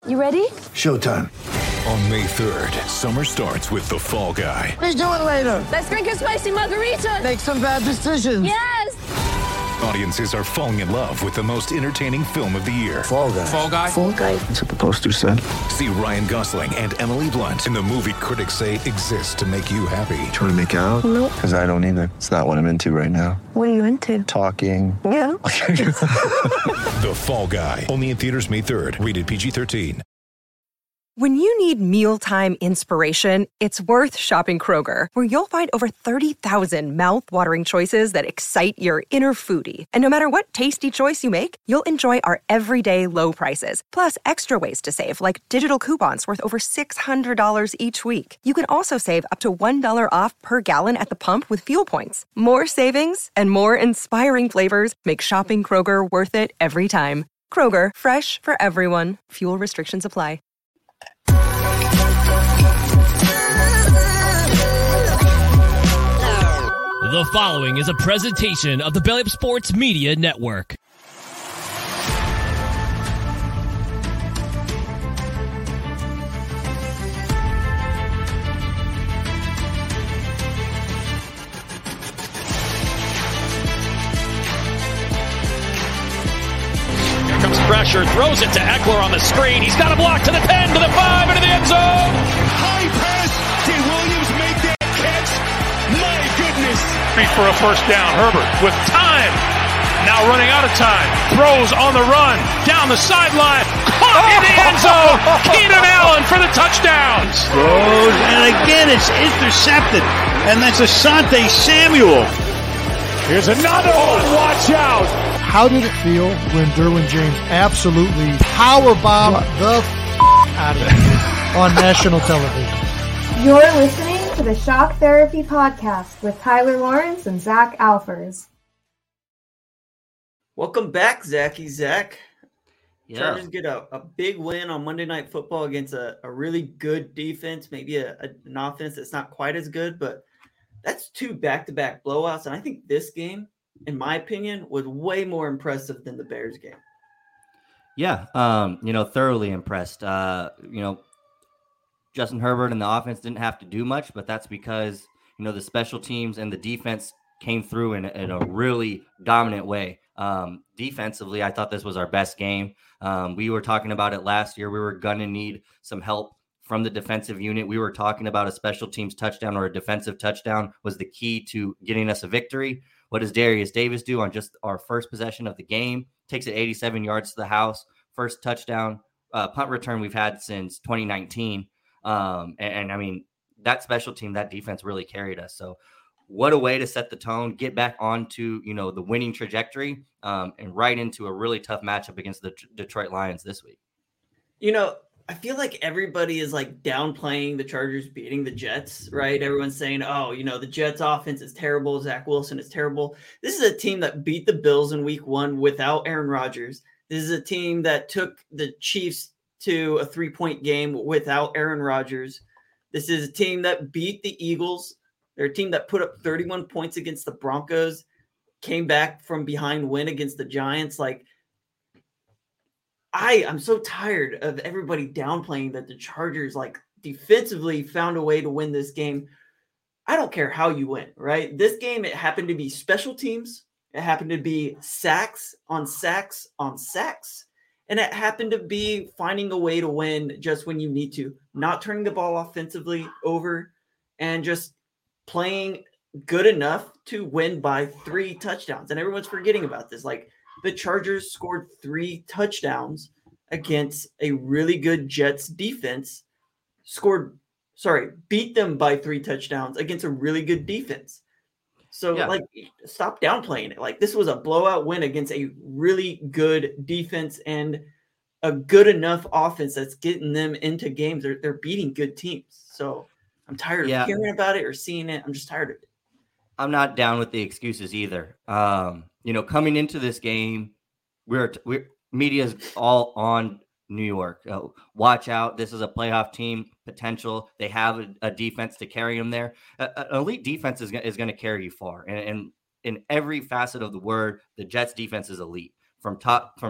You ready? Showtime. On May 3rd, summer starts with The Fall Guy. Let's do it later. Let's drink a spicy margarita. Make some bad decisions. Yes! Audiences are falling in love with the most entertaining film of the year. Fall Guy. Fall Guy? Fall guy. That's what the poster said. See Ryan Gosling and Emily Blunt in the movie critics say exists to make you happy. Trying to make it out? Nope. Because I don't either. It's not what I'm into right now. What are you into? Talking. Yeah. The Fall Guy. Only in theaters May 3rd. Rated PG-13. When you need mealtime inspiration, it's worth shopping Kroger, where you'll find over 30,000 mouth-watering choices that excite your inner foodie. And no matter what tasty choice you make, you'll enjoy our everyday low prices, plus extra ways to save, like digital coupons worth over $600 each week. You can also save up to $1 off per gallon at the pump with fuel points. More savings and more inspiring flavors make shopping Kroger worth it every time. Kroger, fresh for everyone. Fuel restrictions apply. The following is a presentation of the Belly Up Sports Media Network. Here comes pressure, throws it to Eckler on the screen. He's got a block to the 10, to the 5, into the end zone. High pass. Did Williams make that catch? My goodness. For a first down, Herbert with time. Now running out of time. Throws on the run. Down the sideline. Caught in the end zone. Keenan Allen for the touchdown. Throws, and again it's intercepted. And that's Asante Samuel. Here's another one. Watch out. How did it feel when Derwin James absolutely powerbombed the out of you on national television? You're listening to the Shock Therapy Podcast with Tyler Lawrence and Zach Alfers. Welcome back, Zach. Yeah. Chargers get a big win on Monday Night Football against a really good defense, maybe an offense that's not quite as good, but that's two back-to-back blowouts. And I think this game, in my opinion, was way more impressive than the Bears game. Yeah, thoroughly impressed. Justin Herbert and the offense didn't have to do much, but that's because, the special teams and the defense came through in a really dominant way. Defensively, I thought this was our best game. We were talking about it last year. We were going to need some help from the defensive unit. We were talking about a special teams touchdown or a defensive touchdown was the key to getting us a victory. What does Darius Davis do on just our first possession of the game? Takes it 87 yards to the house. First touchdown, punt return we've had since 2019. That special team, that defense really carried us. So what a way to set the tone, get back onto, the winning trajectory, and right into a really tough matchup against the Detroit Lions this week. I feel like everybody is like downplaying the Chargers beating the Jets, right? Everyone's saying, the Jets offense is terrible. Zach Wilson is terrible. This is a team that beat the Bills in week 1 without Aaron Rodgers. This is a team that took the Chiefs to a 3-point game without Aaron Rodgers. This is a team that beat the Eagles. They're a team that put up 31 points against the Broncos, came back from behind win against the Giants. I'm so tired of everybody downplaying that the Chargers, defensively found a way to win this game. I don't care how you win, right? This game, it happened to be special teams. It happened to be sacks on sacks on sacks. And it happened to be finding a way to win just when you need to, not turning the ball offensively over and just playing good enough to win by 3 touchdowns. And everyone's forgetting about this. The Chargers scored 3 touchdowns against a really good Jets defense, beat them by 3 touchdowns against a really good defense. So, stop downplaying it. This was a blowout win against a really good defense and a good enough offense that's getting them into games. They're beating good teams. So, I'm tired of hearing about it or seeing it. I'm just tired of it. I'm not down with the excuses either. Coming into this game, we're media's all on New York. Watch out. This is a playoff team potential. They have a defense to carry them there. An elite defense is going to carry you far. And in every facet of the word, the Jets defense is elite from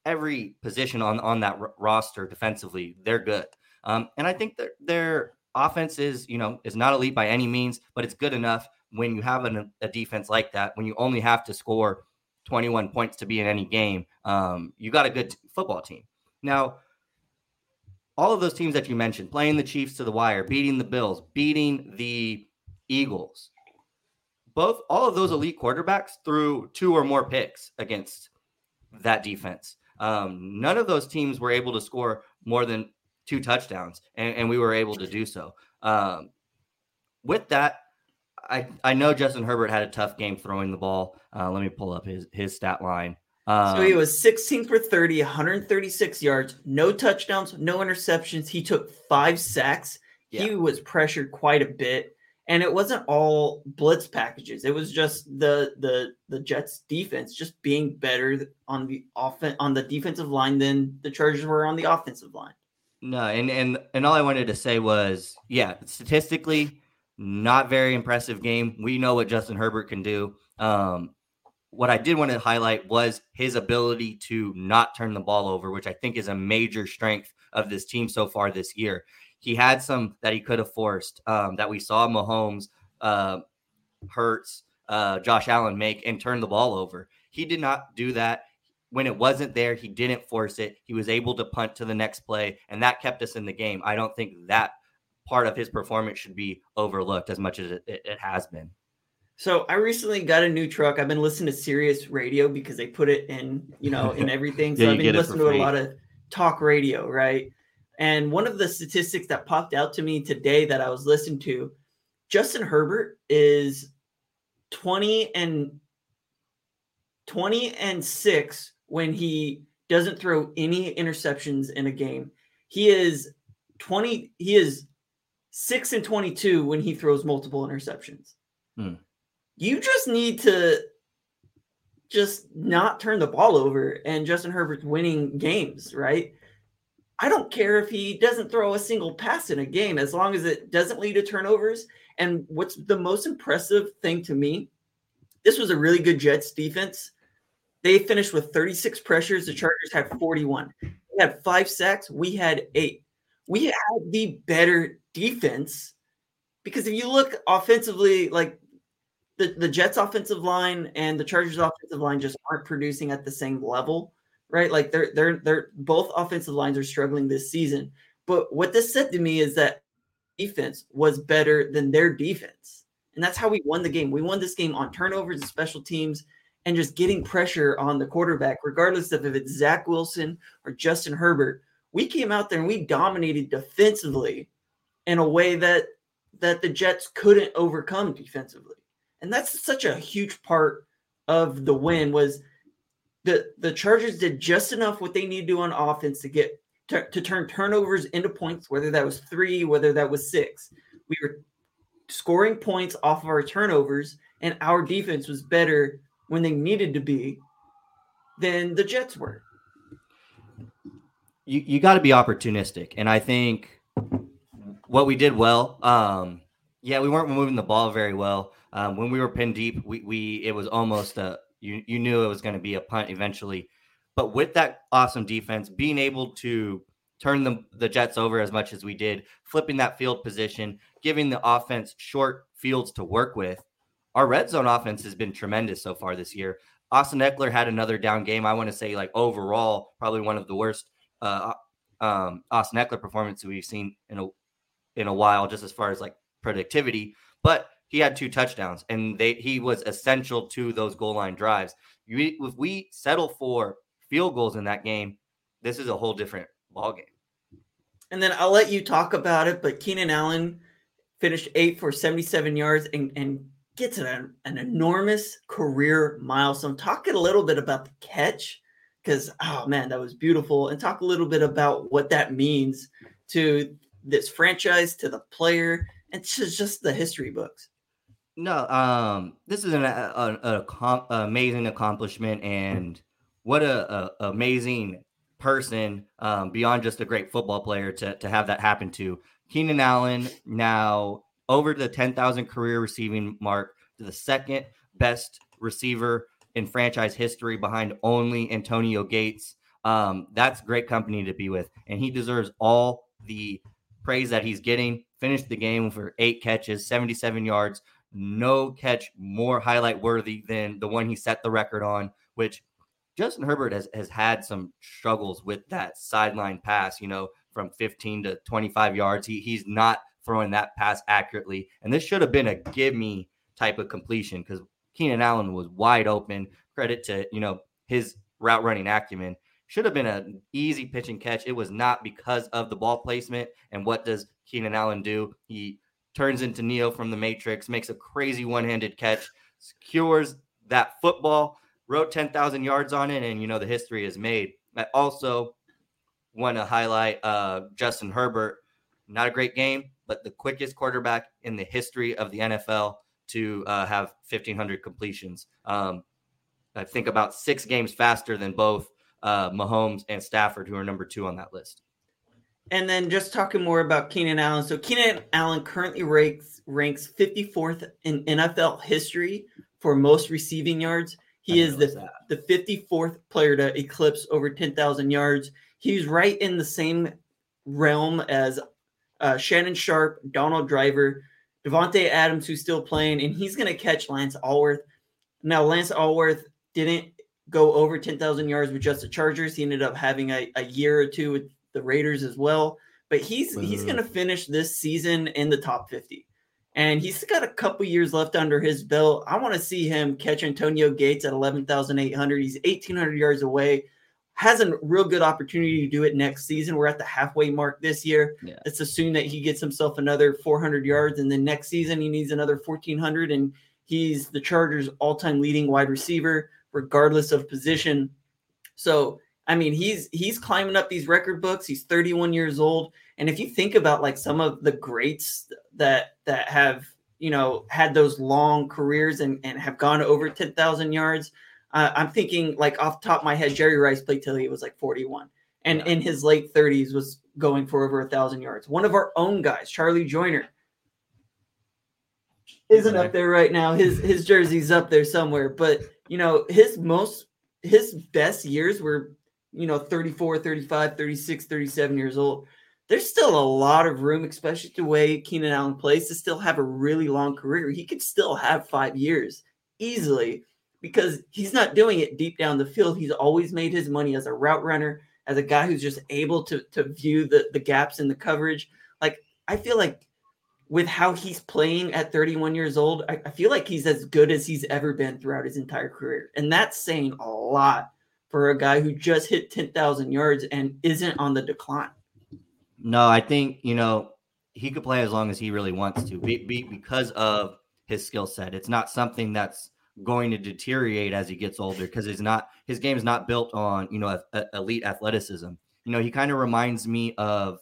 every position on that roster defensively, they're good. And I think that their offense is not elite by any means, but it's good enough when you have a defense like that, when you only have to score 21 points to be in any game. You got a good football team. Now, all of those teams that you mentioned, playing the Chiefs to the wire, beating the Bills, beating the Eagles, all of those elite quarterbacks threw 2 or more picks against that defense. None of those teams were able to score more than 2 touchdowns, and we were able to do so. With that, I know Justin Herbert had a tough game throwing the ball. Let me pull up his stat line. So he was 16 for 30, 136 yards, no touchdowns, no interceptions. He took 5 sacks. Yeah. He was pressured quite a bit, and it wasn't all blitz packages. It was just the Jets defense just being better on the defensive line than the Chargers were on the offensive line. No, and all I wanted to say was, yeah, statistically, not very impressive game. We know what Justin Herbert can do. What I did want to highlight was his ability to not turn the ball over, which I think is a major strength of this team so far this year. He had some that he could have forced, that we saw Mahomes, Hurts, Josh Allen make and turn the ball over. He did not do that. When it wasn't there, he didn't force it. He was able to punt to the next play, and that kept us in the game. I don't think that part of his performance should be overlooked as much as it has been. So I recently got a new truck. I've been listening to Sirius Radio because they put it in, in everything. So I've been listening to a lot of talk radio, right? And one of the statistics that popped out to me today that I was listening to, Justin Herbert is 20 and 6 when he doesn't throw any interceptions in a game. He is 6 and 22 when he throws multiple interceptions. You just need to just not turn the ball over, and Justin Herbert's winning games, right? I don't care if he doesn't throw a single pass in a game as long as it doesn't lead to turnovers. And what's the most impressive thing to me, this was a really good Jets defense. They finished with 36 pressures. The Chargers had 41. They had 5 sacks. We had 8. We had the better defense because if you look offensively, like the Jets offensive line and the Chargers offensive line just aren't producing at the same level, right? Like they're both offensive lines are struggling this season. But what this said to me is that defense was better than their defense. And that's how we won the game. We won this game on turnovers and special teams and just getting pressure on the quarterback, regardless of if it's Zach Wilson or Justin Herbert. We came out there and we dominated defensively in a way that the Jets couldn't overcome defensively. And that's such a huge part of the win was the Chargers did just enough what they need to do on offense to turn turnovers into points, whether that was 3, whether that was 6. We were scoring points off of our turnovers, and our defense was better when they needed to be than the Jets were. You got to be opportunistic. And I think what we did well, we weren't moving the ball very well. When we were pinned deep, it was almost you knew it was going to be a punt eventually. But with that awesome defense, being able to turn the Jets over as much as we did, flipping that field position, giving the offense short fields to work with, our red zone offense has been tremendous so far this year. Austin Eckler had another down game. I want to say, like, overall, probably one of the worst Austin Eckler performances we've seen in a while, just as far as like productivity. But he had 2 touchdowns, and he was essential to those goal line drives. If we settle for field goals in that game, this is a whole different ballgame. And then I'll let you talk about it, but Keenan Allen finished 8 for 77 yards and gets an enormous career milestone. Talk a little bit about the catch because, oh, man, that was beautiful. And talk a little bit about what that means to this franchise, to the player, and to just the history books. No, this is an amazing accomplishment, and what a amazing person, beyond just a great football player, to have that happen to. Keenan Allen now over the 10,000 career receiving mark, to the second best receiver in franchise history behind only Antonio Gates. That's great company to be with. And he deserves all the praise that he's getting. Finished the game for 8 catches, 77 yards. No catch more highlight worthy than the one he set the record on, which Justin Herbert has had some struggles with that sideline pass, from 15 to 25 yards. He's not throwing that pass accurately. And this should have been a give me type of completion because Keenan Allen was wide open. Credit to, his route running acumen. Should have been an easy pitch and catch. It was not because of the ball placement. And what does Keenan Allen do? He turns into Neo from the Matrix, makes a crazy one-handed catch, secures that football, wrote 10,000 yards on it, and, the history is made. I also want to highlight Justin Herbert. Not a great game, but the quickest quarterback in the history of the NFL to have 1,500 completions. I think about 6 games faster than both Mahomes and Stafford, who are number 2 on that list. And then just talking more about Keenan Allen. So Keenan Allen currently ranks 54th in NFL history for most receiving yards. He is the 54th player to eclipse over 10,000 yards. He's right in the same realm as Shannon Sharp, Donald Driver, Devontae Adams, who's still playing, and he's going to catch Lance Allworth. Now, Lance Allworth didn't go over 10,000 yards with just the Chargers. He ended up having a year or two with the Raiders as well. But he's going to finish this season in the top 50. And he's got a couple years left under his belt. I want to see him catch Antonio Gates at 11,800. He's 1,800 yards away. Has a real good opportunity to do it next season. We're at the halfway mark this year. Yeah. Let's assume that he gets himself another 400 yards, and then next season he needs another 1,400, and he's the Chargers' all-time leading wide receiver, regardless of position. So, I mean, he's climbing up these record books. He's 31 years old. And if you think about like some of the greats that have, had those long careers and have gone over 10,000 yards, I'm thinking like off the top of my head, Jerry Rice played till he was like 41 and in his late 30s was going for over 1,000 yards. One of our own guys, Charlie Joyner, isn't up there right now. His jersey's up there somewhere, but his best years were, 34, 35, 36, 37 years old. There's still a lot of room, especially the way Keenan Allen plays, to still have a really long career. He could still have 5 years easily because he's not doing it deep down the field. He's always made his money as a route runner, as a guy who's just able to view the gaps in the coverage. Like, I feel like with how he's playing at 31 years old, I feel like he's as good as he's ever been throughout his entire career. And that's saying a lot for a guy who just hit 10,000 yards and isn't on the decline. No, I think, he could play as long as he really wants to because of his skill set. It's not something that's going to deteriorate as he gets older because his game is not built on, elite athleticism. He kind of reminds me of,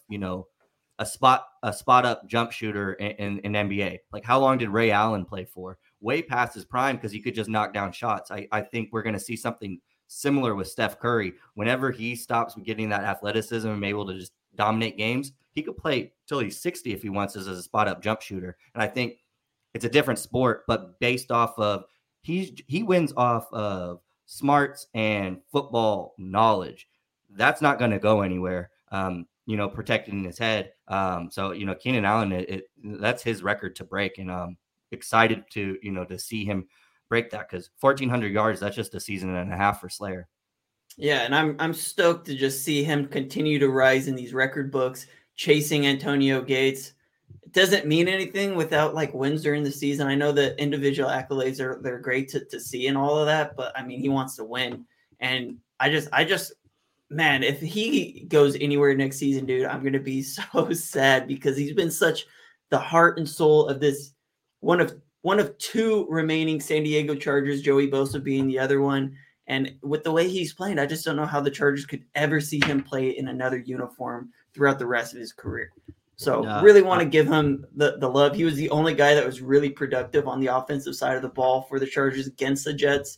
a spot up jump shooter in NBA. Like, how long did Ray Allen play for? Way past his prime because he could just knock down shots. I think we're going to see something similar with Steph Curry. Whenever he stops getting that athleticism and able to just dominate games, he could play till he's 60 if he wants as a spot up jump shooter. And I think it's a different sport, but based off of he wins off of smarts and football knowledge. That's not going to go anywhere. Protecting his head. So Keenan Allen, that's his record to break, and excited to to see him break that because 1,400 yards, that's just a season and a half for Slayer. Yeah, and I'm stoked to just see him continue to rise in these record books, chasing Antonio Gates. It doesn't mean anything without like wins during the season. I know that individual accolades they're great to see and all of that, but I mean, he wants to win. And I just man, if he goes anywhere next season, dude, I'm going to be so sad because he's been such the heart and soul of this one of 2 remaining San Diego Chargers, Joey Bosa being the other one. And with the way he's playing, I just don't know how the Chargers could ever see him play in another uniform throughout the rest of his career. So really want to give him the love. He was the only guy that was really productive on the offensive side of the ball for the Chargers against the Jets.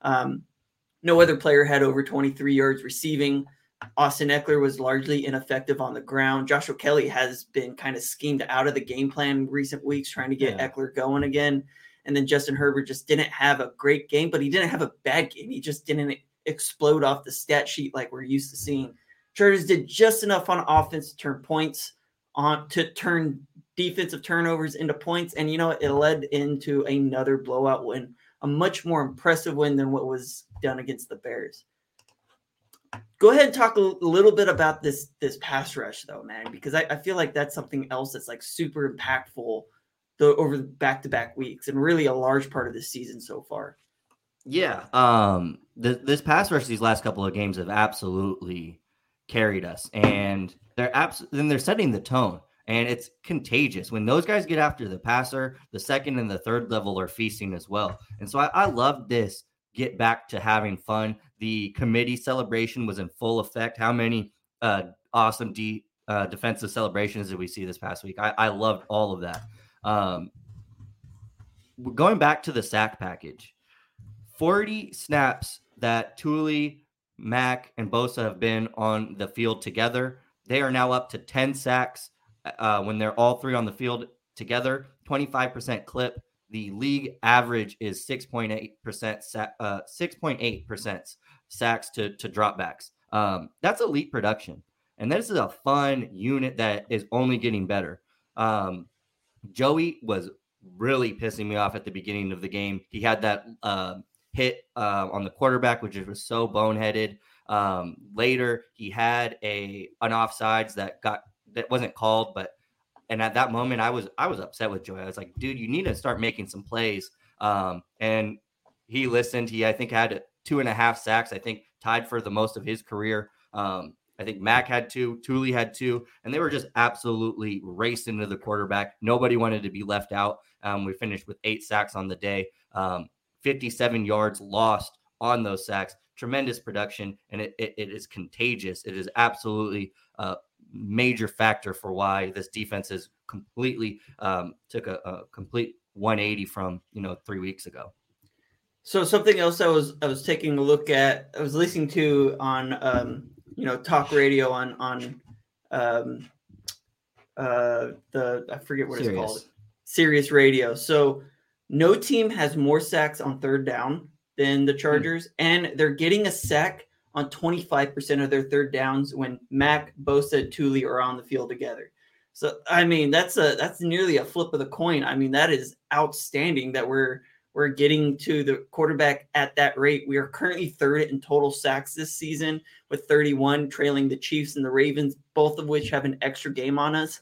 No other player had over 23 yards receiving. Austin Eckler was largely ineffective on the ground. Joshua Kelly has been kind of schemed out of the game plan in recent weeks, trying to get Eckler going again. And then Justin Herbert just didn't have a great game, but he didn't have a bad game. He just didn't explode off the stat sheet like we're used to seeing. Chargers did just enough on offense to turn points to turn defensive turnovers into points. And, it led into another blowout win, a much more impressive win than what was done against the Bears. Go ahead and talk a little bit about this pass rush, though, man, because I feel like that's something else that's like super impactful over the back-to-back weeks and really a large part of this season so far. Yeah. This pass rush these last couple of games have absolutely carried us, and they're setting the tone, and it's contagious. When those guys get after the passer, the second and the third level are feasting as well. And so I love this get back to having fun. The committee celebration was in full effect. How many awesome defensive celebrations did we see this past week? I loved all of that. Going back to the sack package, 40 snaps that Thule, Mack, and Bosa have been on the field together. They are now up to 10 sacks when they're all three on the field together, 25% clip. The league average is 6.8% sacks to dropbacks. That's elite production. And this is a fun unit that is only getting better. Joey was really pissing me off at the beginning of the game. He had that hit on the quarterback, which was so boneheaded. Later, he had an offsides that wasn't called, and at that moment, I was upset with Joey. I was like, dude, you need to start making some plays. And he listened. He, I think, had 2.5 sacks. I think tied for the most of his career. I think Mack had 2, Thule had 2, and they were just absolutely racing to the quarterback. Nobody wanted to be left out. We finished with 8 sacks on the day, 57 yards lost on those sacks. Tremendous production, and it is contagious. It is absolutely a major factor for why this defense is completely took a complete 180 from 3 weeks ago. So something else I was taking a look at, I was listening to on talk radio on I forget what it's called, Sirius Radio. So no team has more sacks on third down than the Chargers, and they're getting a sack on 25% of their third downs when Mack, Bosa, and Thule are on the field together. So I mean, that's nearly a flip of the coin. I mean, that is outstanding that we're getting to the quarterback at that rate. We are currently third in total sacks this season with 31, trailing the Chiefs and the Ravens, both of which have an extra game on us.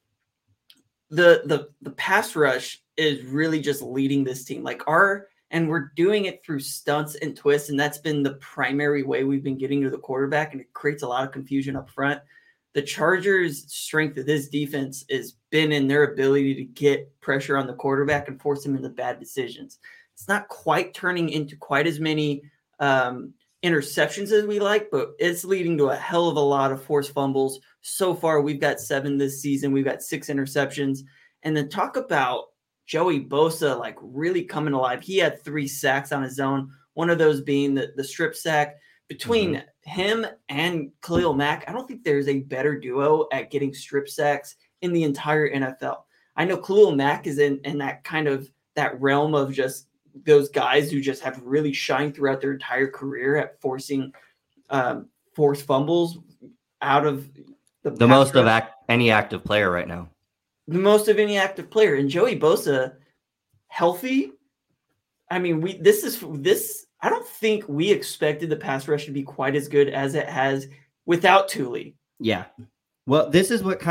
The pass rush is really just leading this team. And we're doing it through stunts and twists, and that's been the primary way we've been getting to the quarterback, and it creates a lot of confusion up front. The Chargers' strength of this defense has been in their ability to get pressure on the quarterback and force him into bad decisions. It's not quite turning into quite as many interceptions as we like, but it's leading to a hell of a lot of forced fumbles. So far, we've got 7 this season. We've got 6 interceptions. And then talk about Joey Bosa, really coming alive. He had 3 sacks on his own, one of those being the strip sack. Between him and Khalil Mack, I don't think there's a better duo at getting strip sacks in the entire NFL. I know Khalil Mack is in that kind of that realm of just those guys who just have really shined throughout their entire career at forcing forced fumbles out of the most of any active player right now. The most of any active player. And Joey Bosa, healthy. I mean, I don't think we expected the pass rush to be quite as good as it has without Thule. Yeah. Well, this is what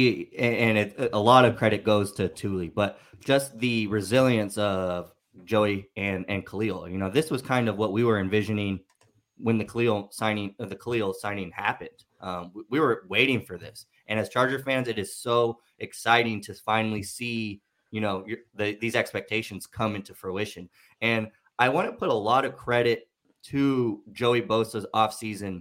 a lot of credit goes to Thule, but just the resilience of Joey and Khalil. This was kind of what we were envisioning when the Khalil signing happened. We were waiting for this. And as Charger fans, it is so exciting to finally see, these expectations come into fruition. And I want to put a lot of credit to Joey Bosa's offseason,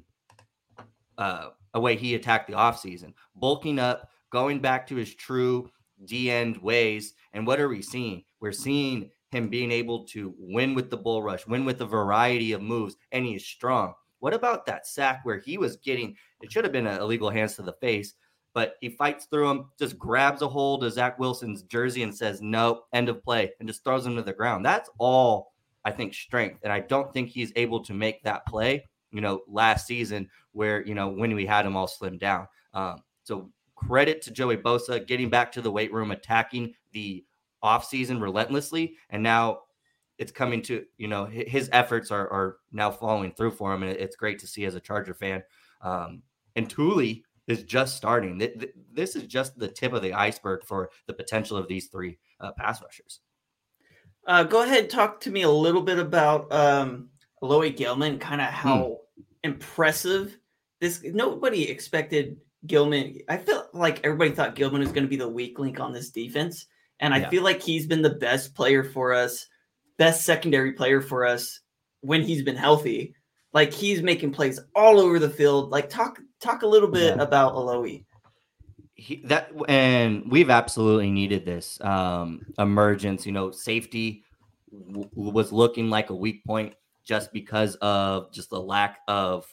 a way he attacked the offseason, bulking up, going back to his true D-end ways. And what are we seeing? We're seeing him being able to win with the bull rush, win with a variety of moves, and he is strong. What about that sack where he was getting, it should have been an illegal hands to the face, but he fights through him, just grabs a hold of Zach Wilson's jersey and says, no, end of play, and just throws him to the ground. That's all I think, strength. And I don't think he's able to make that play, last season where, when we had him all slimmed down. So credit to Joey Bosa getting back to the weight room, attacking the offseason relentlessly. And now it's coming to, his efforts are now following through for him. And it's great to see as a Charger fan. And Thule is just starting. This is just the tip of the iceberg for the potential of these three pass rushers. Go ahead and talk to me a little bit about Alohi Gilman, kind of how impressive this. Nobody expected Gilman. I feel like everybody thought Gilman was going to be the weak link on this defense. And I feel like he's been the best player for us, best secondary player for us when he's been healthy. Like, he's making plays all over the field. Like, talk a little bit about Alohi. And we've absolutely needed this emergence. Safety was looking like a weak point just because of just the lack of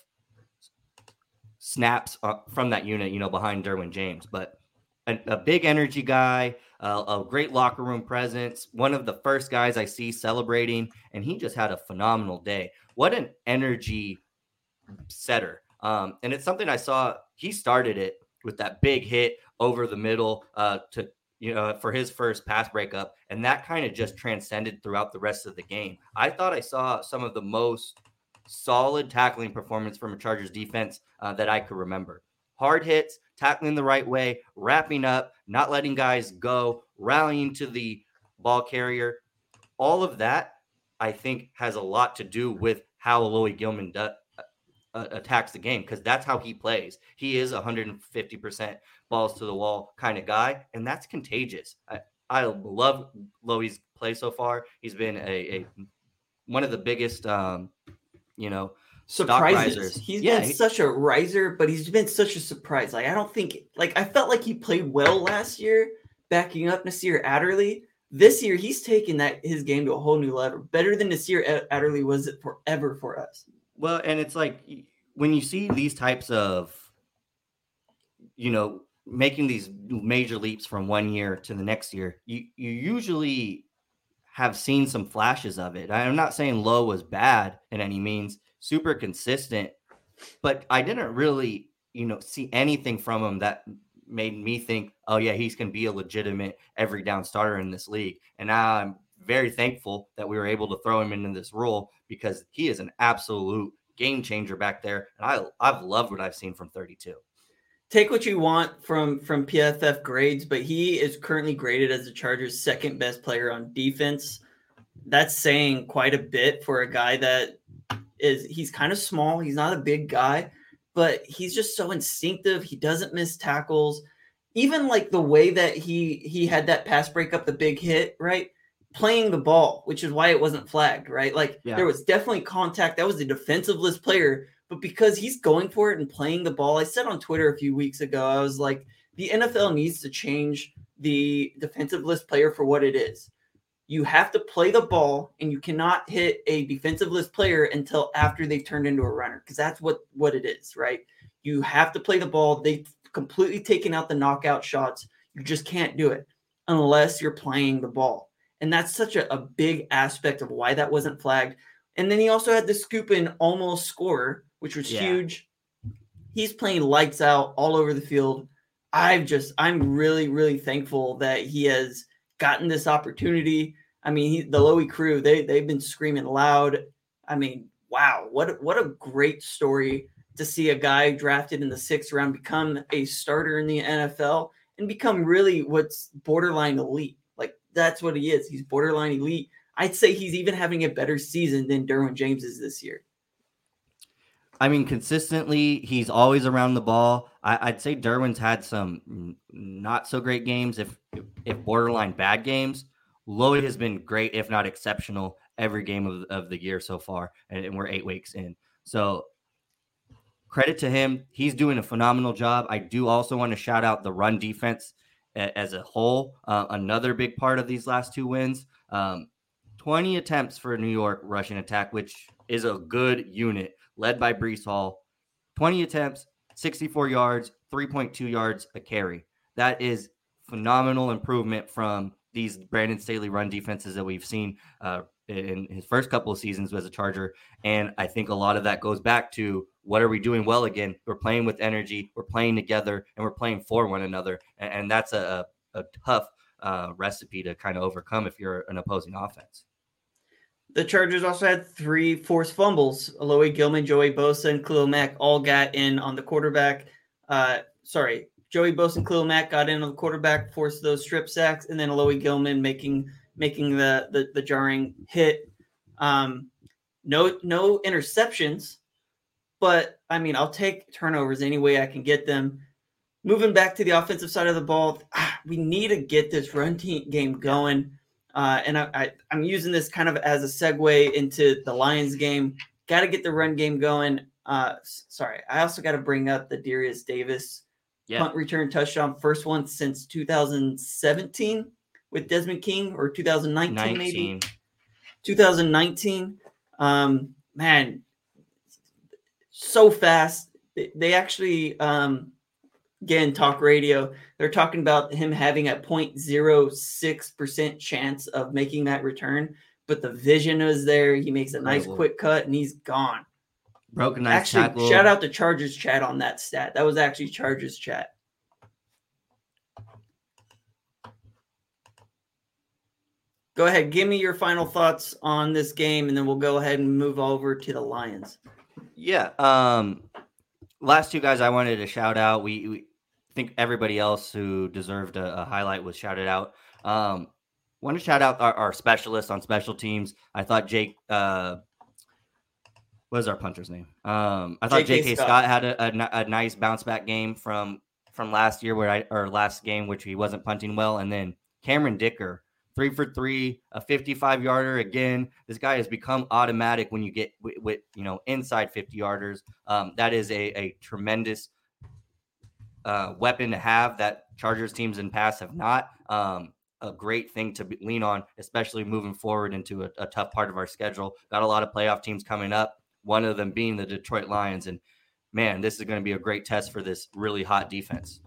snaps from that unit, behind Derwin James. But a big energy guy, a great locker room presence, one of the first guys I see celebrating, and he just had a phenomenal day. What an energy setter. And it's something I saw. He started it with that big hit over the middle for his first pass breakup. And that kind of just transcended throughout the rest of the game. I thought I saw some of the most solid tackling performance from a Chargers defense that I could remember. Hard hits, tackling the right way, wrapping up, not letting guys go, rallying to the ball carrier. All of that, I think, has a lot to do with how Alohi Gilman attacks the game, because that's how he plays. He is 150% balls to the wall kind of guy, and that's contagious. I love Alohi's play so far. He's been a one of the biggest, surprises. He's been such a riser, but he's been such a surprise. Like, I felt like he played well last year, backing up Nasir Adderley. This year, he's taken his game to a whole new level, better than Nasir Adderley was forever for us. Well, and it's like when you see these types of, making these major leaps from one year to the next year, you usually have seen some flashes of it. I'm not saying Lowe was bad in any means, super consistent, but I didn't really, see anything from him that made me think, oh yeah, he's going to be a legitimate every down starter in this league. And now I'm very thankful that we were able to throw him into this role, because he is an absolute game changer back there. And I've loved what I've seen from 32. Take what you want from PFF grades, but he is currently graded as the Chargers' second best player on defense. That's saying quite a bit for a guy that he's kind of small. He's not a big guy, but he's just so instinctive. He doesn't miss tackles. Even like the way that he had that pass breakup, the big hit, right? Playing the ball, which is why it wasn't flagged, right? There was definitely contact. That was a defensive-less player, but because he's going for it and playing the ball, I said on Twitter a few weeks ago, I was like, the NFL needs to change the defensive-less player for what it is. You have to play the ball, and you cannot hit a defensive-less player until after they've turned into a runner, because that's what it is, right? You have to play the ball. They've completely taken out the knockout shots. You just can't do it unless you're playing the ball. And that's such a big aspect of why that wasn't flagged. And then he also had the scoop and almost score, which was huge. He's playing lights out all over the field. I'm really, really thankful that he has gotten this opportunity. I mean, the Lowy crew, they've been screaming loud. I mean, wow, what a great story to see a guy drafted in the 6th round become a starter in the NFL and become really what's borderline elite. That's what he is. He's borderline elite. I'd say he's even having a better season than Derwin James is this year. I mean, consistently, he's always around the ball. I'd say Derwin's had some not so great games, if borderline bad games. Lowy has been great, if not exceptional, every game of the year so far, and we're 8 weeks in. So credit to him. He's doing a phenomenal job. I do also want to shout out the run defense as a whole, another big part of these last 2 wins. 20 attempts for New York rushing attack, which is a good unit led by Breece Hall. 20 attempts, 64 yards, 3.2 yards a carry. That is phenomenal improvement from these Brandon Staley run defenses that we've seen in his first couple of seasons as a Charger. And I think a lot of that goes back to what are we doing well again? We're playing with energy, we're playing together, and we're playing for one another. And that's a tough recipe to kind of overcome if you're an opposing offense. The Chargers also had 3 forced fumbles. Alohi Gilman, Joey Bosa, and Khalil Mack all got in on the quarterback. Joey Bosa and Khalil Mack got in on the quarterback, forced those strip sacks, and then Alohi Gilman making the jarring hit. No interceptions, but I mean, I'll take turnovers any way I can get them. Moving back to the offensive side of the ball, we need to get this run game going. And I'm using this kind of as a segue into the Lions game. Got to get the run game going. I also got to bring up the Darius Davis punt return touchdown, first one since 2017 with Desmond King, or 2019 maybe. 2019. Man, so fast. They actually again, talk radio, they're talking about him having a 0.06% chance of making that return, but the vision is there. He makes a nice quick cut and he's gone. Broken nice tackle. Shout out to Chargers chat on that stat. That was actually Chargers chat. Go ahead. Give me your final thoughts on this game, and then we'll go ahead and move over to the Lions. Yeah. Last 2 guys I wanted to shout out. We think everybody else who deserved a highlight was shouted out. Want to shout out our specialists on special teams. I thought Jake, what is our punter's name? I thought J.K. Scott had a nice bounce back game from last year last game, which he wasn't punting well. And then Cameron Dicker, 3 for 3, a 55-yarder. Again, this guy has become automatic when you get with inside 50-yarders. That is a tremendous weapon to have that Chargers teams in past have not. A great thing to lean on, especially moving forward into a tough part of our schedule. Got a lot of playoff teams coming up, one of them being the Detroit Lions. And, man, this is going to be a great test for this really hot defense.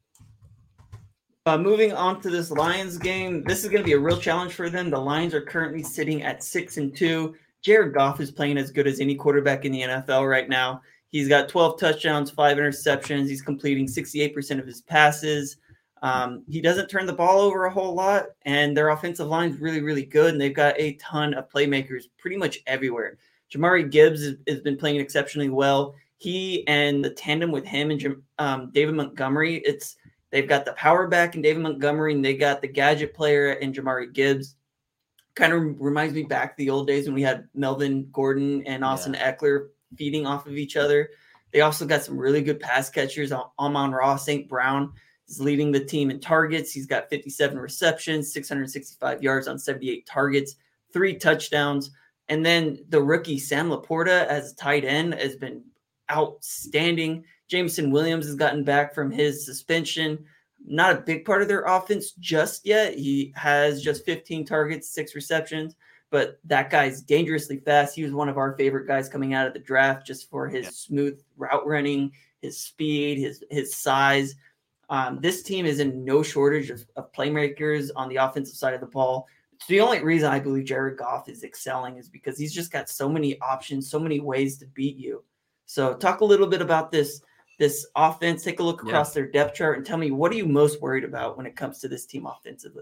Moving on to this Lions game, this is going to be a real challenge for them. The Lions are currently sitting at 6-2. Jared Goff is playing as good as any quarterback in the NFL right now. He's got 12 touchdowns, 5 interceptions. He's completing 68% of his passes. He doesn't turn the ball over a whole lot, and their offensive line is really, really good, and they've got a ton of playmakers pretty much everywhere. Jamari Gibbs has been playing exceptionally well. He and the tandem with him and David Montgomery, they've got the power back in David Montgomery, and they got the gadget player in Jamari Gibbs. Kind of reminds me back to the old days when we had Melvin Gordon and Austin Eckler feeding off of each other. They also got some really good pass catchers. Amon-Ra St. Brown is leading the team in targets. He's got 57 receptions, 665 yards on 78 targets, 3 touchdowns. And then the rookie Sam Laporta as a tight end has been outstanding. Jameson Williams has gotten back from his suspension. Not a big part of their offense just yet. He has just 15 targets, 6 receptions, but that guy's dangerously fast. He was one of our favorite guys coming out of the draft just for his smooth route running, his speed, his size. This team is in no shortage of playmakers on the offensive side of the ball. It's the only reason I believe Jared Goff is excelling is because he's just got so many options, so many ways to beat you. So talk a little bit about this offense. Take a look across their depth chart and tell me, what are you most worried about when it comes to this team offensively?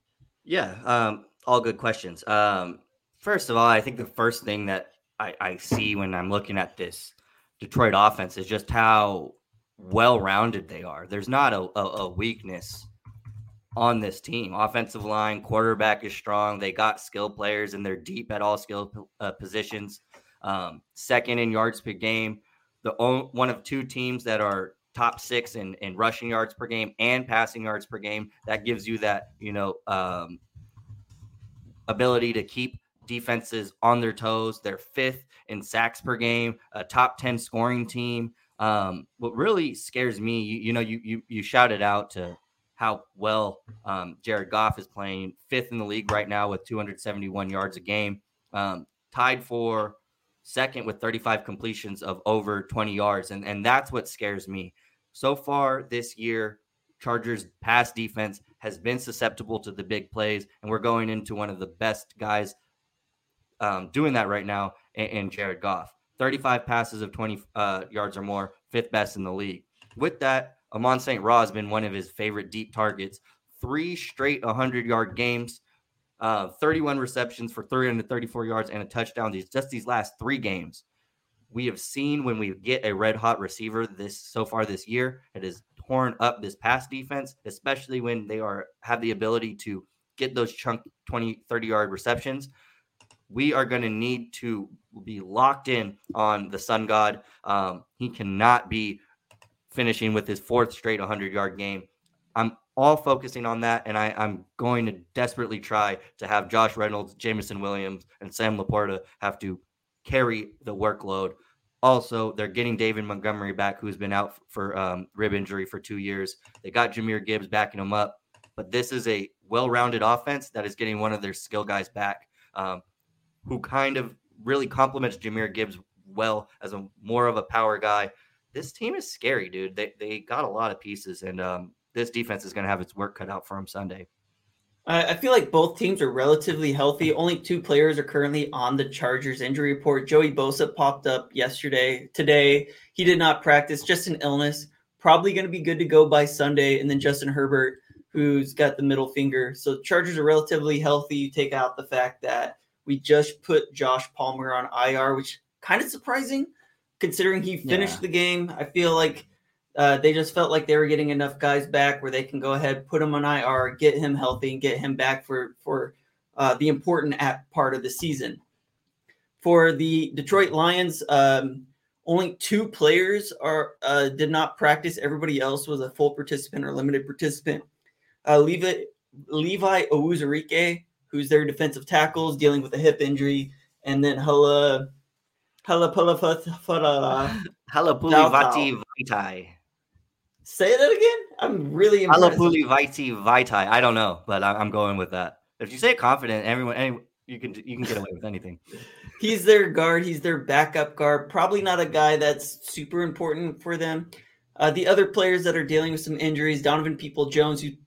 Yeah, all good questions. First of all, I think the first thing that I see when I'm looking at this Detroit offense is just how well-rounded they are. There's not a weakness on this team. Offensive line, quarterback is strong. They got skill players, and they're deep at all skill positions. Second in yards per game. One of 2 teams that are top 6 in rushing yards per game and passing yards per game. That gives you that, ability to keep defenses on their toes. They're 5th in sacks per game, a top 10 scoring team. What really scares me, you shouted out to how well Jared Goff is playing, 5th in the league right now with 271 yards a game, tied for 2nd with 35 completions of over 20 yards. And that's what scares me. So far this year, Chargers pass defense has been susceptible to the big plays, and we're going into one of the best guys doing that right now in Jared Goff. 35 passes of 20 yards or more, 5th best in the league. With that, Amon St. Ra has been one of his favorite deep targets. 3 straight 100-yard games, 31 receptions for 334 yards and a touchdown. These last 3 games. We have seen when we get a red-hot receiver so far this year, it has torn up this pass defense, especially when they have the ability to get those chunk 20, 30-yard receptions. We are going to need to be locked in on the Sun God. He cannot be finishing with his 4th straight 100-yard game. I'm all focusing on that, and I'm going to desperately try to have Josh Reynolds, Jameson Williams, and Sam Laporta have to carry the workload. Also, they're getting David Montgomery back, who's been out for rib injury for 2 years. They got Jahmyr Gibbs backing him up, but this is a well-rounded offense that is getting one of their skill guys back, who kind of really complements Jahmyr Gibbs well as more of a power guy. This team is scary, dude. They got a lot of pieces, and this defense is going to have its work cut out for them Sunday. I feel like both teams are relatively healthy. Only 2 players are currently on the Chargers injury report. Joey Bosa popped up yesterday. Today, he did not practice, just an illness. Probably going to be good to go by Sunday. And then Justin Herbert, who's got the middle finger. So the Chargers are relatively healthy. You take out the fact that we just put Josh Palmer on IR, which kind of surprising considering he finished the game. I feel like they just felt like they were getting enough guys back where they can go ahead, put him on IR, get him healthy, and get him back for the important part of the season. For the Detroit Lions, only 2 players did not practice. Everybody else was a full participant or limited participant. Levi Owuzurike, who's their defensive tackles, dealing with a hip injury, and then Halapulivati Vaitai. Say that again? I'm really impressed. Halapulivati Vaitai. I don't know, but I'm going with that. If you say it confident, you can get away with anything. He's their guard. He's their backup guard. Probably not a guy that's super important for them. The other players that are dealing with some injuries, Donovan People-Jones, who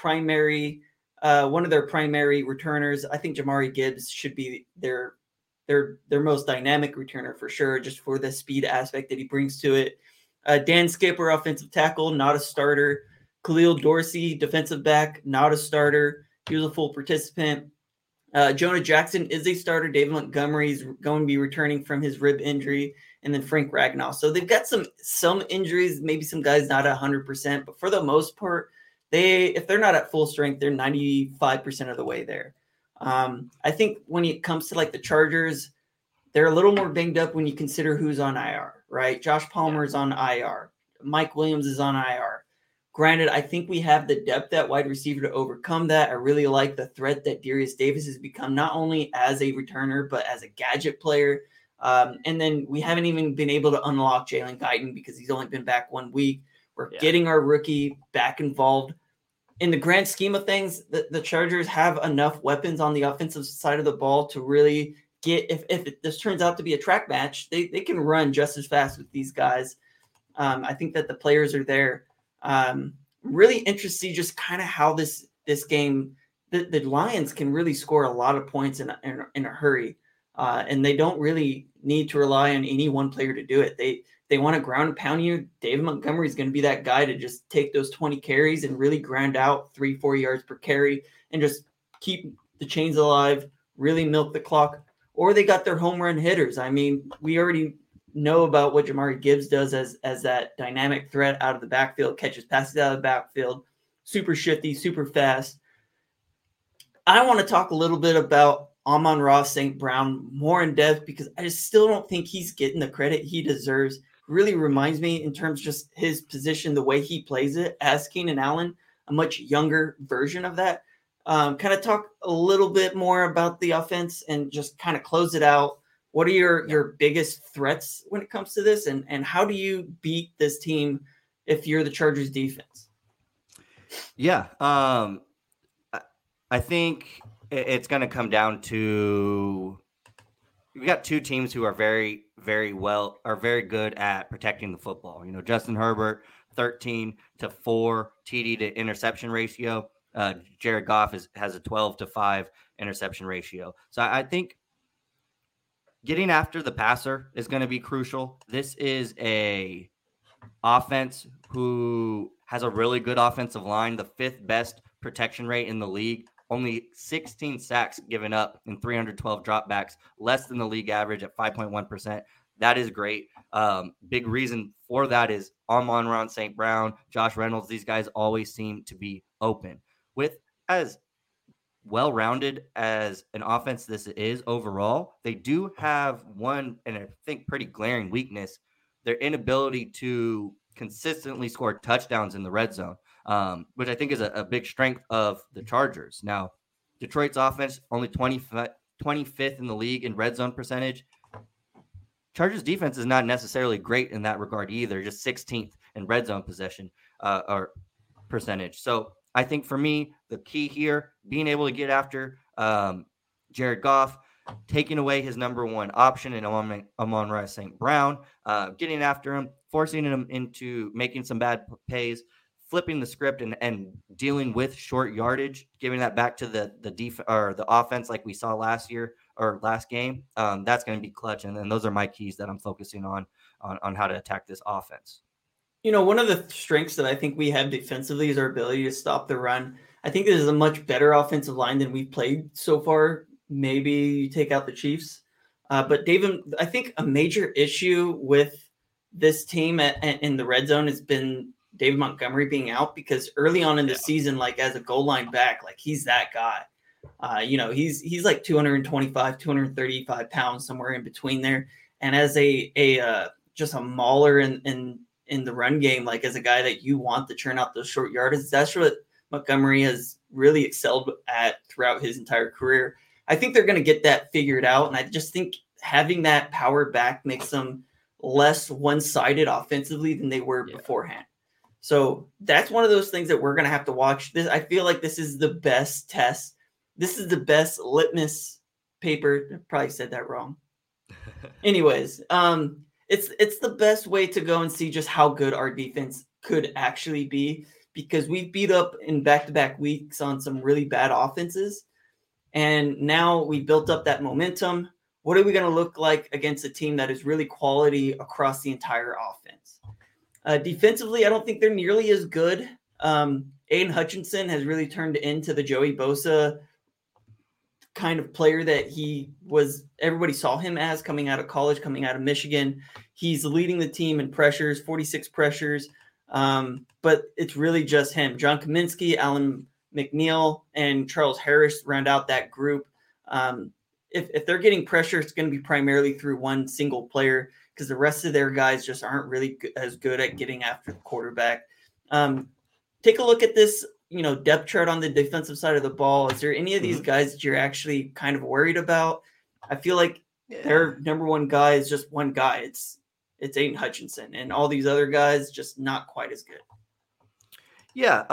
one of their primary returners. I think Jahmyr Gibbs should be their most dynamic returner for sure, just for the speed aspect that he brings to it. Dan Skipper, offensive tackle, not a starter. Khalil Dorsey, defensive back, not a starter. He was a full participant. Jonah Jackson is a starter. David Montgomery is going to be returning from his rib injury, and then Frank Ragnow. So they've got some injuries, maybe some guys not 100%, but for the most part, if they're not at full strength, they're 95% of the way there. I think when it comes to like the Chargers, they're a little more banged up when you consider who's on IR, right? Josh Palmer is on IR. Mike Williams is on IR. Granted, I think we have the depth at wide receiver to overcome that. I really like the threat that Darius Davis has become, not only as a returner, but as a gadget player. And then we haven't even been able to unlock Jalen Guyton because he's only been back 1 week. We're getting our rookie back involved. In the grand scheme of things, the Chargers have enough weapons on the offensive side of the ball to really get, if this turns out to be a track match, they can run just as fast with these guys. I think that the players are there. Really interested just kind of how this game, the Lions can really score a lot of points in a hurry. And they don't really need to rely on any one player to do it. They want to ground and pound you. David Montgomery is going to be that guy to just take those 20 carries and really ground out 3-4 yards per carry and just keep the chains alive, really milk the clock. Or they got their home run hitters. I mean, we already know about what Jahmyr Gibbs does as that dynamic threat out of the backfield, catches passes out of the backfield, super shifty, super fast. I want to talk a little bit about Amon-Ra St. Brown more in depth because I just still don't think he's getting the credit he deserves. Really reminds me in terms of just his position, the way he plays it as Keenan Allen, a much younger version of that. Kind of talk a little bit more about the offense and just kind of close it out. What are your biggest threats when it comes to this? And how do you beat this team if you're the Chargers defense? Yeah. I think it's going to come down to, we got 2 teams who are very, very good at protecting the football. You know, Justin Herbert, 13-4 TD to interception ratio. Jared Goff has a 12-5 interception ratio. So I think getting after the passer is going to be crucial. This is a offense who has a really good offensive line, the 5th best protection rate in the league, only 16 sacks given up in 312 dropbacks, less than the league average at 5.1%. That is great. Big reason for that is Amon-Ra St. Brown, Josh Reynolds. These guys always seem to be open. With as well-rounded as an offense this is overall, they do have one, and I think pretty glaring weakness, their inability to consistently score touchdowns in the red zone, which I think is a big strength of the Chargers. Now, Detroit's offense only 25th in the league in red zone percentage. Chargers defense is not necessarily great in that regard either, just 16th in red zone possession or percentage. So I think for me, the key here, being able to get after Jared Goff, taking away his number one option in Amon-Ra St. Brown, getting after him, forcing him into making some bad plays, flipping the script and dealing with short yardage, giving that back to the offense like we saw last year or last game. That's going to be clutch. And then those are my keys that I'm focusing on how to attack this offense. One of the strengths that I think we have defensively is our ability to stop the run. I think this is a much better offensive line than we've played so far. Maybe you take out the Chiefs. But David, I think a major issue with this team in the red zone has been David Montgomery being out, because early on in the season, like as a goal line back, like he's that guy. He's like 225, 235 pounds, somewhere in between there. And as just a mauler in the run game, like as a guy that you want to churn out those short yardage, that's what Montgomery has really excelled at throughout his entire career. I think they're going to get that figured out. And I just think having that power back makes them less one-sided offensively than they were beforehand. So that's one of those things that we're going to have to watch. I feel like this is the best test. This is the best litmus paper. I probably said that wrong. Anyways, it's the best way to go and see just how good our defense could actually be, because we've beat up in back-to-back weeks on some really bad offenses. And now we built up that momentum. What are we going to look like against a team that is really quality across the entire offense? Defensively, I don't think they're nearly as good. Aiden Hutchinson has really turned into the Joey Bosa kind of player that everybody saw him as coming out of college, coming out of Michigan. He's leading the team in pressures, 46 pressures. But it's really just him. John Kaminsky, Alan McNeil, and Charles Harris round out that group. If they're getting pressure, it's going to be primarily through one single player, because the rest of their guys just aren't really as good at getting after the quarterback. Take a look at this, depth chart on the defensive side of the ball. Is there any of these guys that you're actually kind of worried about? I feel like their number one guy is just one guy. It's Aiden Hutchinson, and all these other guys just not quite as good. Yeah.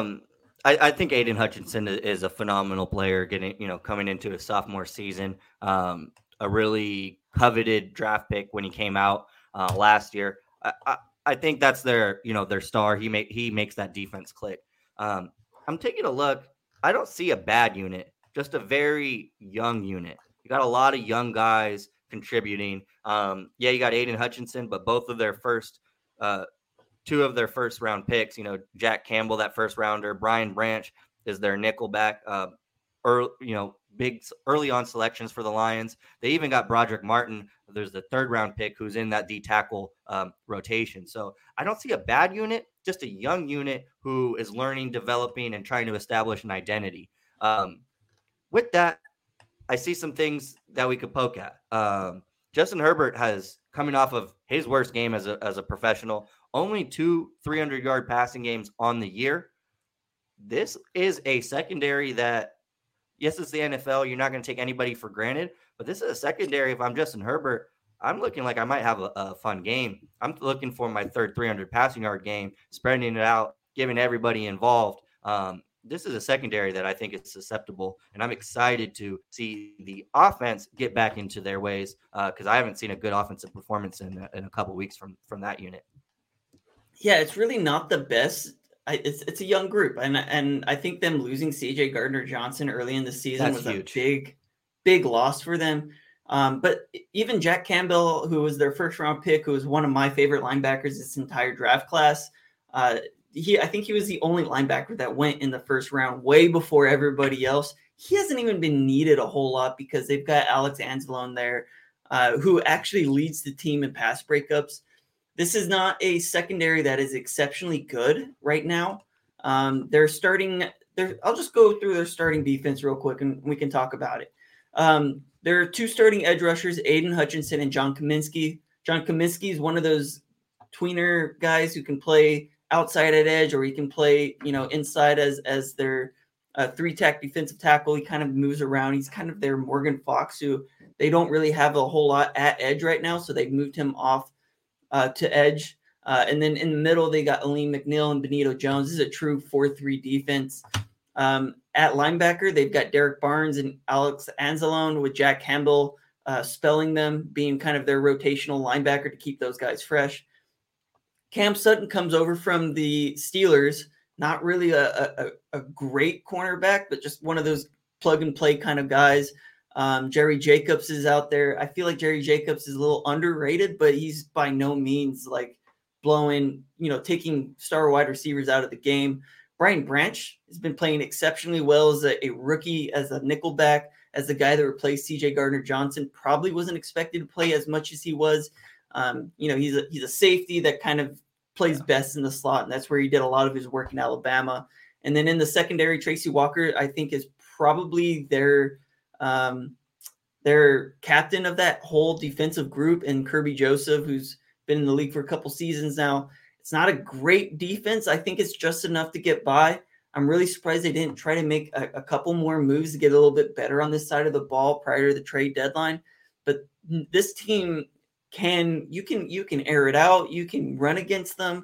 I think Aiden Hutchinson is a phenomenal player coming into his sophomore season. A really coveted draft pick when he came out last year. I think that's their star. He makes that defense click. I'm taking a look. I don't see a bad unit, just a very young unit. You got a lot of young guys contributing. You got Aiden Hutchinson, but both of their two of their first round picks, Jack Campbell, that first rounder, Brian Branch is their nickelback, big early on selections for the Lions. They even got Broderick Martin. There's the third round pick who's in that D tackle rotation. So I don't see a bad unit, just a young unit who is learning, developing, and trying to establish an identity. With that, I see some things that we could poke at. Justin Herbert has, coming off of his worst game as a professional, only 2 300-yard passing games on the year. This is a secondary that, yes, it's the NFL. You're not going to take anybody for granted, but this is a secondary. If I'm Justin Herbert, I'm looking like I might have a fun game. I'm looking for my third 300 passing yard game, spreading it out, giving everybody involved. This is a secondary that I think is susceptible, and I'm excited to see the offense get back into their ways because I haven't seen a good offensive performance in a couple weeks from that unit. Yeah, it's really not the best. It's a young group, and I think them losing C.J. Gardner-Johnson early in the season was huge. A big loss for them. But even Jack Campbell, who was their first round pick, who was one of my favorite linebackers this entire draft class, I think he was the only linebacker that went in the first round way before everybody else. He hasn't even been needed a whole lot because they've got Alex Anzalone there, who actually leads the team in pass breakups. This is not a secondary that is exceptionally good right now. They're starting – I'll just go through their starting defense real quick, and we can talk about it. There are 2 starting edge rushers, Aiden Hutchinson and John Kaminsky. John Kaminsky is one of those tweener guys who can play outside at edge, or he can play, inside as their 3-tech defensive tackle. He kind of moves around. He's kind of their Morgan Fox, who they don't really have a whole lot at edge right now, so they've moved him off to edge. And then in the middle, they got Aleem McNeil and Benito Jones. This is a true 4-3 defense. At linebacker, they've got Derek Barnes and Alex Anzalone, with Jack Campbell spelling them, being kind of their rotational linebacker to keep those guys fresh. Cam Sutton comes over from the Steelers, not really a great cornerback, but just one of those plug-and-play kind of guys. Jerry Jacobs is out there. I feel like Jerry Jacobs is a little underrated, but he's by no means like blowing, taking star wide receivers out of the game. Brian Branch has been playing exceptionally well as a rookie, as a nickelback, as the guy that replaced CJ Gardner-Johnson. Probably wasn't expected to play as much as he was. He's a safety that kind of plays best in the slot, and that's where he did a lot of his work in Alabama. And then in the secondary, Tracy Walker, I think, is probably their captain of that whole defensive group, and Kirby Joseph, who's been in the league for a couple seasons now. It's not a great defense. I think it's just enough to get by. I'm really surprised they didn't try to make a couple more moves to get a little bit better on this side of the ball prior to the trade deadline. But this team you can air it out. You can run against them.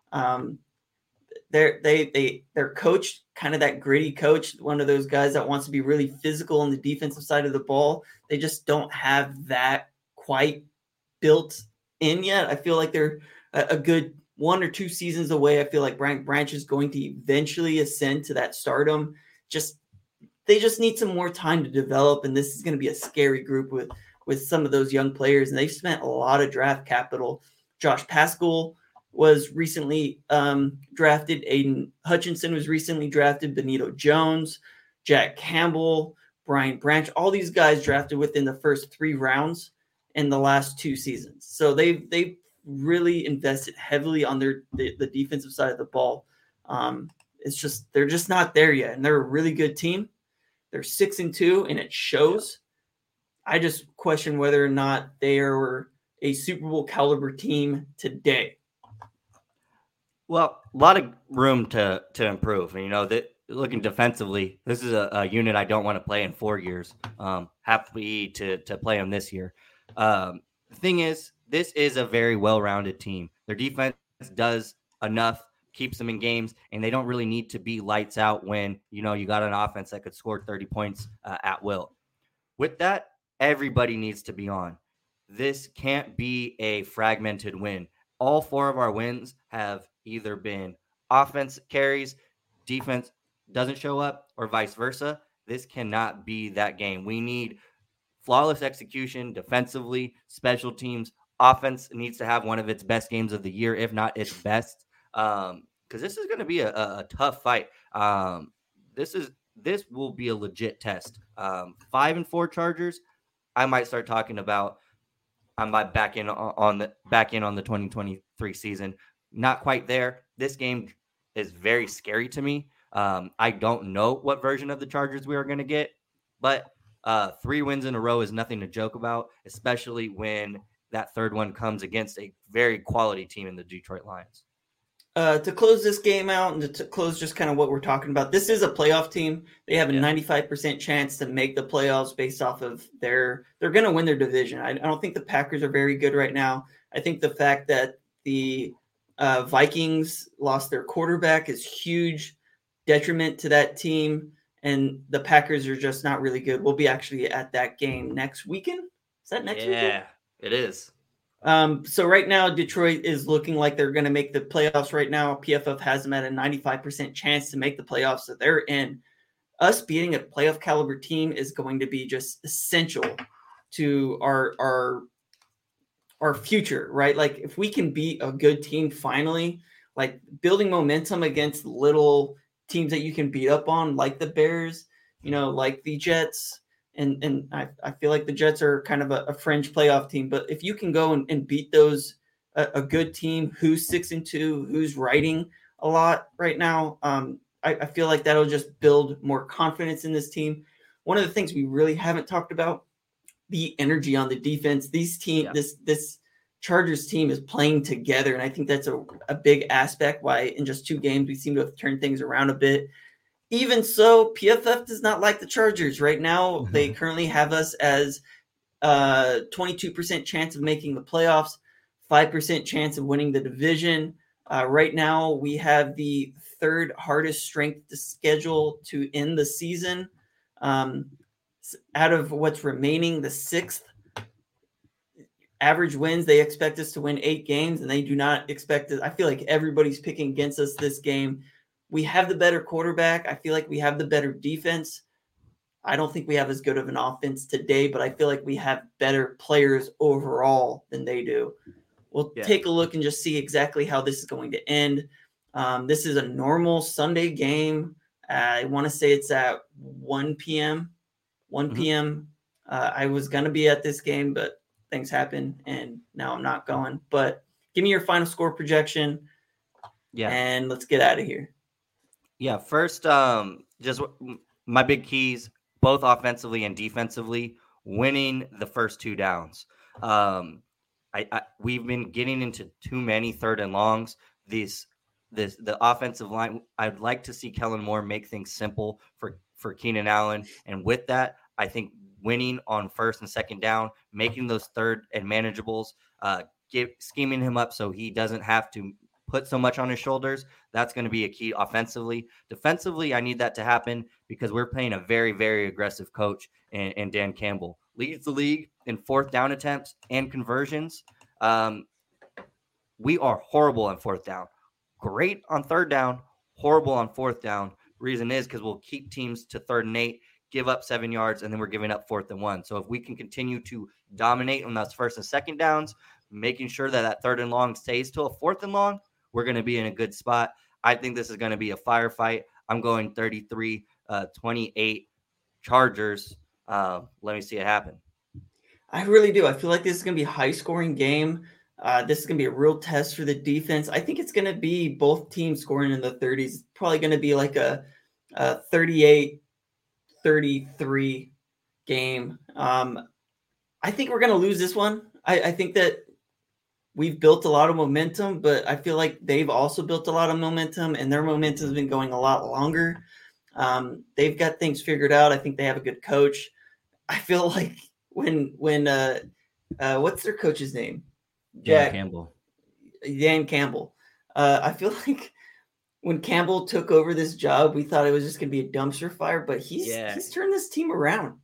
They're coached kind of that gritty coach, one of those guys that wants to be really physical on the defensive side of the ball. They just don't have that quite built in yet. I feel like they're a good 1 or 2 seasons away. I feel like Brian Branch is going to eventually ascend to that stardom. They just need some more time to develop, and this is going to be a scary group with some of those young players, and they've spent a lot of draft capital. Josh Paschal was recently drafted. Aiden Hutchinson was recently drafted. Benito Jones, Jack Campbell, Brian Branch, all these guys drafted within the first 3 rounds in the last 2 seasons. So they've really invested heavily on the defensive side of the ball. They're just not there yet, and they're a really good team. They're 6-2, and it shows. I just question whether or not they are a Super Bowl caliber team today. Well, a lot of room to improve. That looking defensively, this is a unit I don't want to play in 4 years. Happy to play them this year. The thing is, this is a very well-rounded team. Their defense does enough, keeps them in games, and they don't really need to be lights out when, you got an offense that could score 30 points at will. With that, everybody needs to be on. This can't be a fragmented win. All 4 of our wins have either been offense carries, defense doesn't show up, or vice versa. This cannot be that game. We need flawless execution defensively, special teams. Offense needs to have one of its best games of the year, if not its best, because this is going to be a tough fight. This will be a legit test. 5-4 Chargers, I might start talking about. I might back in on the 2023 season. Not quite there. This game is very scary to me. I don't know what version of the Chargers we are going to get, but 3 wins in a row is nothing to joke about, especially when that third one comes against a very quality team in the Detroit Lions. To close this game out and to close just kind of what we're talking about, this is a playoff team. They have a 95% chance to make the playoffs based off of they're going to win their division. I don't think the Packers are very good right now. I think the fact that the Vikings lost their quarterback is huge detriment to that team, and the Packers are just not really good. We'll be actually at that game next weekend. Is that next weekend? Yeah, it is. So right now, Detroit is looking like they're going to make the playoffs right now. PFF has them at a 95% chance to make the playoffs, so they're in. Us beating a playoff caliber team is going to be just essential to our future, right? Like if we can beat a good team finally, like building momentum against little teams that you can beat up on, like the Bears, like the Jets. And I feel like the Jets are kind of a fringe playoff team, but if you can go and beat those, a good team who's 6-2, who's riding a lot right now, I feel like that'll just build more confidence in this team. One of the things we really haven't talked about, the energy on the defense. This Chargers team is playing together, and I think that's a big aspect why in just 2 games we seem to have turned things around a bit. Even so, PFF does not like the Chargers right now. Mm-hmm. They currently have us as 22% chance of making the playoffs, 5% chance of winning the division. Right now, we have the 3rd hardest strength to schedule to end the season. Out of what's remaining, the 6th average wins, they expect us to win 8 games, and they do not expect it. I feel like everybody's picking against us this game. We have the better quarterback. I feel like we have the better defense. I don't think we have as good of an offense today, but I feel like we have better players overall than they do. We'll take a look and just see exactly how this is going to end. This is a normal Sunday game. I want to say it's at 1 p.m. 1 p.m. I was going to be at this game, but things happen, and now I'm not going. But give me your final score projection, and let's get out of here. Yeah, first, just my big keys, both offensively and defensively, winning the first 2 downs. We've been getting into too many 3rd and longs. The offensive line, I'd like to see Kellen Moore make things simple for Keenan Allen. And with that, I think winning on 1st and 2nd down, making those 3rd and manageables, scheming him up so he doesn't have to put so much on his shoulders. That's going to be a key offensively. Defensively, I need that to happen because we're playing a very, very aggressive coach in Dan Campbell. Leads the league in 4th down attempts and conversions. We are horrible on 4th down. Great on 3rd down, horrible on 4th down. Reason is because we'll keep teams to 3rd and 8, give up 7 yards, and then we're giving up 4th and 1. So if we can continue to dominate on those 1st and 2nd downs, making sure that 3rd and long stays to a 4th and long, we're going to be in a good spot. I think this is going to be a firefight. I'm going 33-28 Chargers. Let me see it happen. I really do. I feel like this is going to be a high-scoring game. This is going to be a real test for the defense. I think it's going to be both teams scoring in the 30s. It's probably going to be like a 38-33 game. I think we're going to lose this one. I think that we've built a lot of momentum, but I feel like they've also built a lot of momentum, and their momentum has been going a lot longer. They've got things figured out. I think they have a good coach. I feel like when what's their coach's name? Dan Campbell. I feel like when Campbell took over this job, we thought it was just going to be a dumpster fire, but he's turned this team around.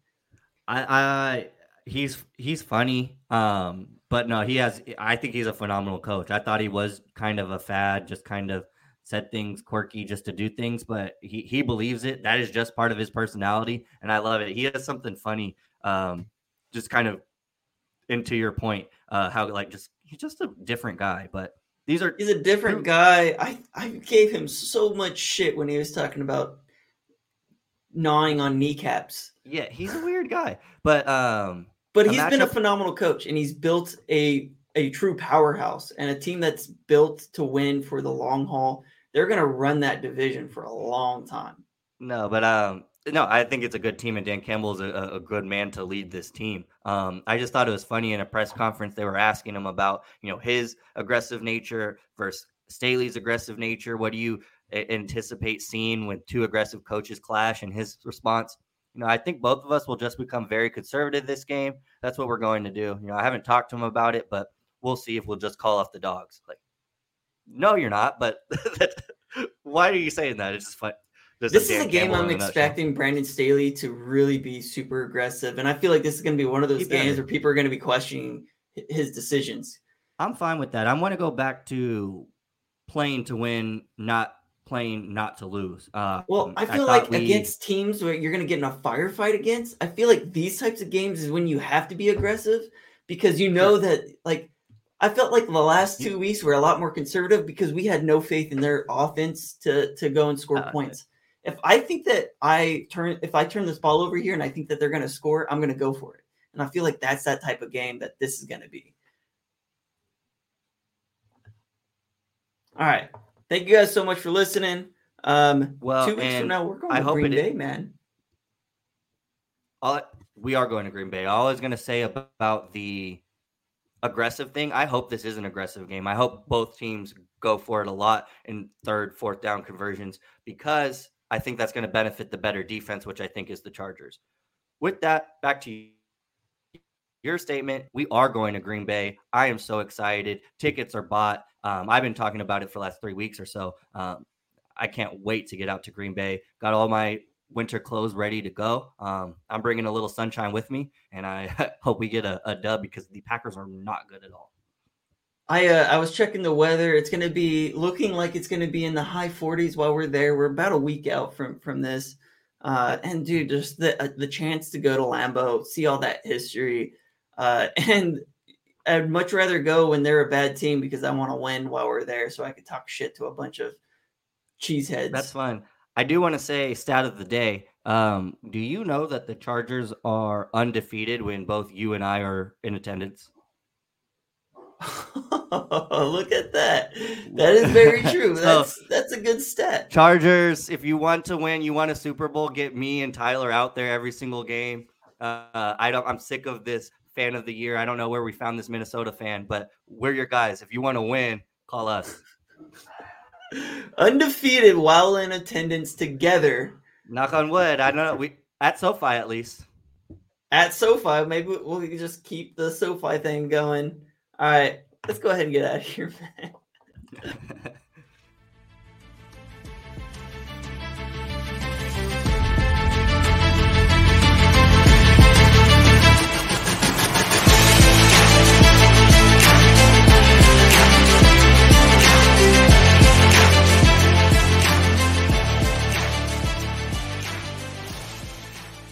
He's funny. But no, I think he's a phenomenal coach. I thought he was kind of a fad, just kind of said things quirky just to do things, but he believes it. That is just part of his personality, and I love it. He has something funny, just kind of into your point, how he's just a different guy. But he's a different guy. I gave him so much shit when he was talking about gnawing on kneecaps. Yeah, he's a weird guy, but he's been a phenomenal coach, and he's built a true powerhouse and a team that's built to win for the long haul. They're going to run that division for a long time. No, but I think it's a good team, and Dan Campbell is a good man to lead this team. I just thought it was funny in a press conference they were asking him about his aggressive nature versus Staley's aggressive nature. What do you anticipate seeing when 2 aggressive coaches clash? And his response, I think both of us will just become very conservative this game. That's what we're going to do. I haven't talked to him about it, but we'll see if we'll just call off the dogs. Like, no, you're not. But why are you saying that? It's just fun. This is a game I'm expecting Brandon Staley to really be super aggressive. And I feel like this is going to be one of those games where people are going to be questioning his decisions. I'm fine with that. I want to go back to playing to win, not playing not to lose. Well, I feel like against teams where you're going to get in a firefight against, I feel like these types of games is when you have to be aggressive because you know that, like, I felt like the last 2 weeks were a lot more conservative because we had no faith in their offense to go and score points. If I think that if I turn this ball over here and I think that they're going to score, I'm going to go for it. And I feel like that's that type of game that this is going to be. All right. Thank you guys so much for listening. 2 weeks from now, we're going to Green Bay, man. We are going to Green Bay. All I was going to say about the aggressive thing, I hope this is an aggressive game. I hope both teams go for it a lot in third, fourth down conversions because I think that's going to benefit the better defense, which I think is the Chargers. With that, back to your statement. We are going to Green Bay. I am so excited. Tickets are bought. I've been talking about it for the last 3 weeks or so. I can't wait to get out to Green Bay. Got all my winter clothes ready to go. I'm bringing a little sunshine with me, and I hope we get a dub because the Packers are not good at all. I was checking the weather. It's going to be looking like it's going to be in the high 40s while we're there. We're about a week out from this. And dude, just the chance to go to Lambeau, see all that history. And I'd much rather go when they're a bad team because I want to win while we're there so I could talk shit to a bunch of cheeseheads. That's fine. I do want to say stat of the day. Do you know that the Chargers are undefeated when both you and I are in attendance? Look at that. That is very true. That's a good stat. Chargers, if you want to win, you want a Super Bowl, get me and Tyler out there every single game. I'm sick of this fan of the year. I don't know where we found this Minnesota fan, but we're your guys. If you want to win, call us. Undefeated while in attendance together. Knock on wood. I know we at SoFi at least. At SoFi, maybe we'll just keep the SoFi thing going. All right, let's go ahead and get out of here, man.